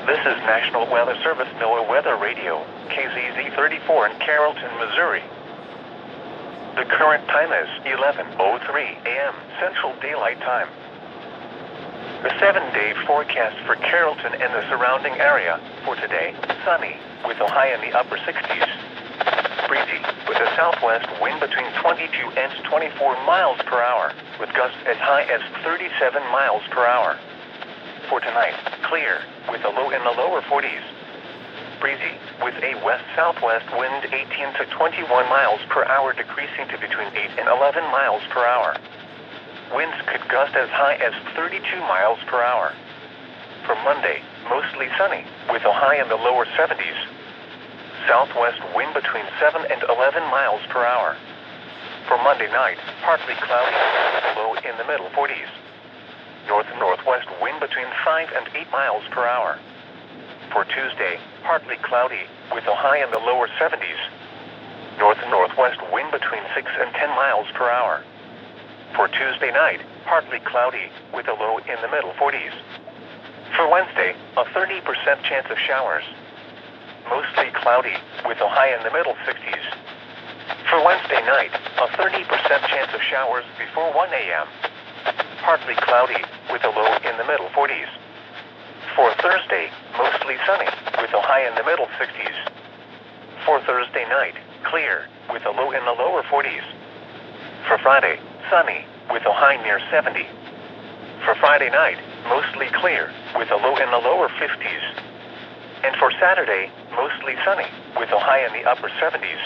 This is National Weather Service NOAA Weather Radio, KZZ 34 in Carrollton, Missouri. The current time is 11:03 a.m. Central Daylight Time. The 7-day forecast for Carrollton and the surrounding area for today: sunny with a high in the upper 60s. Breezy with a southwest wind between 22 and 24 miles per hour, with gusts as high as 37 miles per hour. For tonight, clear with a low in the lower 40s. Breezy with a west-southwest wind 18 to 21 miles per hour, decreasing to between 8 and 11 miles per hour. Winds could gust as high as 32 miles per hour. For Monday, mostly sunny with a high in the lower 70s. Southwest wind between 7 and 11 miles per hour. For Monday night, partly cloudy with a low in the middle 40s. North-northwest wind between 5 and 8 miles per hour. For Tuesday, partly cloudy with a high in the lower 70s. North-northwest wind between 6 and 10 miles per hour. For Tuesday night, partly cloudy with a low in the middle 40s. For Wednesday, a 30% chance of showers. Mostly cloudy with a high in the middle 60s. For Wednesday night, a 30% chance of showers before 1 a.m. Partly cloudy with a low in the middle 40s. For Thursday, mostly sunny with a high in the middle 60s. For Thursday night, clear with a low in the lower 40s. For Friday, sunny with a high near 70. For Friday night, mostly clear with a low in the lower 50s. And for Saturday, mostly sunny with a high in the upper 70s.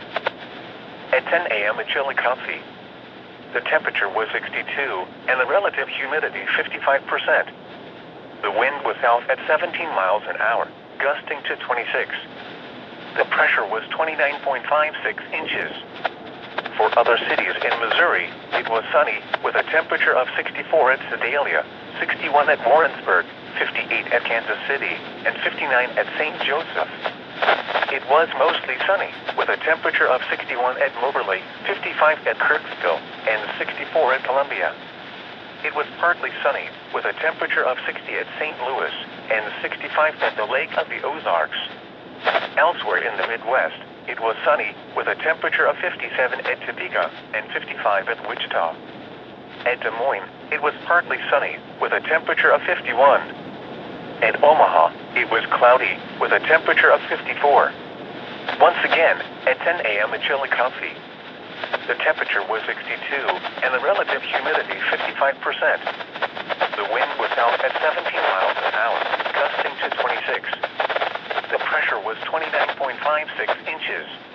At 10 a.m. in Chillicothe, the temperature was 62 and the relative humidity 55%. The wind was south at 17 miles an hour, gusting to 26. The pressure was 29.56 inches. For other cities in Missouri, it was sunny with a temperature of 64 at Sedalia, 61 at Warrensburg, 58 at Kansas City, and 59 at St. Joseph. It was mostly sunny with a temperature of 61 at Moberly, 55 at Kirksville, and 64 at Columbia. It was partly sunny with a temperature of 60 at St. Louis and 65 at the Lake of the Ozarks. Elsewhere in the Midwest, it was sunny with a temperature of 57 at Topeka and 55 at Wichita. At Des Moines, it was partly sunny with a temperature of 51. At Omaha, it was cloudy with a temperature of 54. Once again, at 10 a.m. in Chillicothe, the temperature was 62 and the relative humidity 55%. The wind was south at 17 miles an hour, gusting to 26. The pressure was 29.56 inches.